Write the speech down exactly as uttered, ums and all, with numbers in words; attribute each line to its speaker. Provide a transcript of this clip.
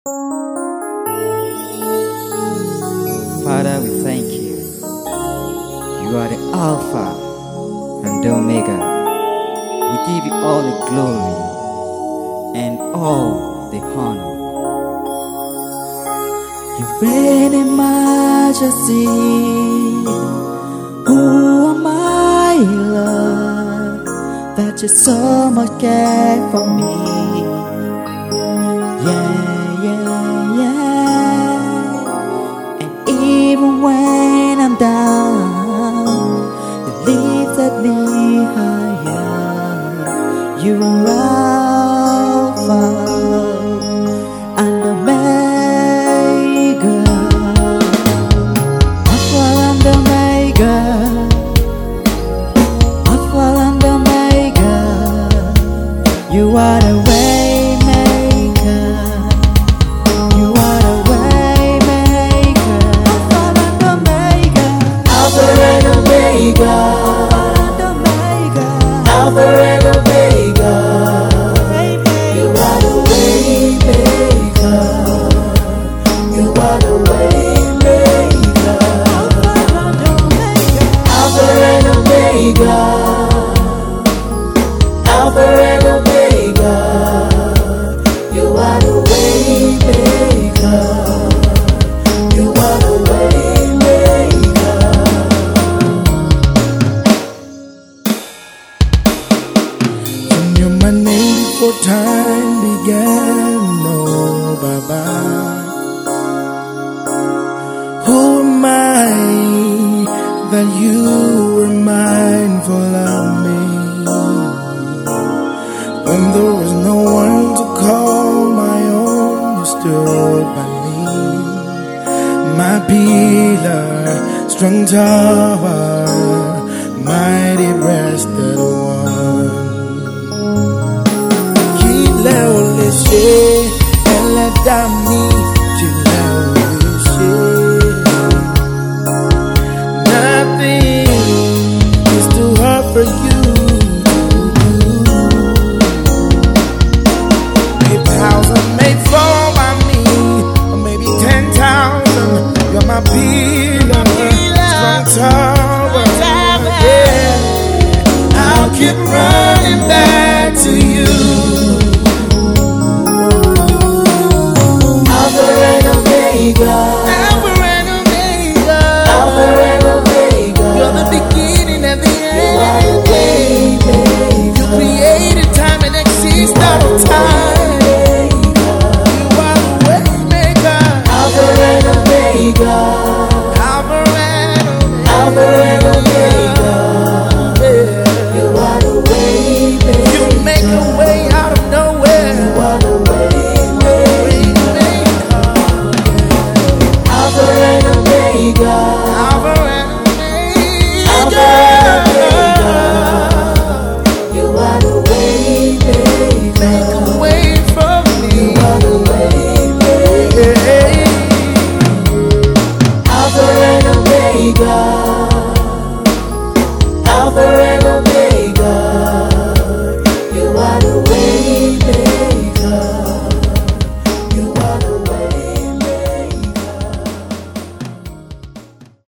Speaker 1: Father, we thank you. You are the Alpha and the Omega. We give you all the glory and all the honor. You reign in majesty. Who am I, Lord, that you so much care for me? Yeah, yeah, yeah. And even when I'm down, you lifted me higher. You are Alpha and Omega, Alpha and Omega, Alpha and Omega. You are the way maker. You are the way maker. Alpha and Omega,
Speaker 2: Alpha and Omega,
Speaker 1: Alpha and Omega,
Speaker 2: Alpha and Omega. You are the way maker. You are the way maker.
Speaker 1: Alpha and Omega,
Speaker 2: Alpha and Omega. You are the way maker. You are the way maker.
Speaker 3: You knew my name before time began. No, Baba. Who am I that you were mindful of me? When there was no one to call my own, you stood by me. My pillar, strong tower, mighty breasted one. Kile olese, eleda mi, kile olese. Nothing is too hard for you to do. A thousand may fall by me, or maybe ten thousand. You're my pillar, strong tower. Yeah, I'll keep running back to you.
Speaker 2: Alpha and Omega,
Speaker 3: Alpha and Omega.
Speaker 2: Alpha and Omega.
Speaker 3: You're the beginning and the
Speaker 2: You are the
Speaker 3: end.
Speaker 2: way maker.
Speaker 3: You created time and exist out of time. You are the way maker.
Speaker 2: Alpha and Omega,
Speaker 3: Alpha and
Speaker 2: Alpha and Omega.
Speaker 3: Omega.
Speaker 2: You are the way maker.
Speaker 3: You make a way out of nowhere.
Speaker 2: You are the way maker.
Speaker 3: Way maker.
Speaker 2: Alpha and Omega,
Speaker 3: Alpha and
Speaker 2: Alpha and Omega. You are the way maker.
Speaker 3: Make a way for me.
Speaker 2: You are the way maker.
Speaker 3: Yeah.
Speaker 2: Alpha and Omega, Alpha and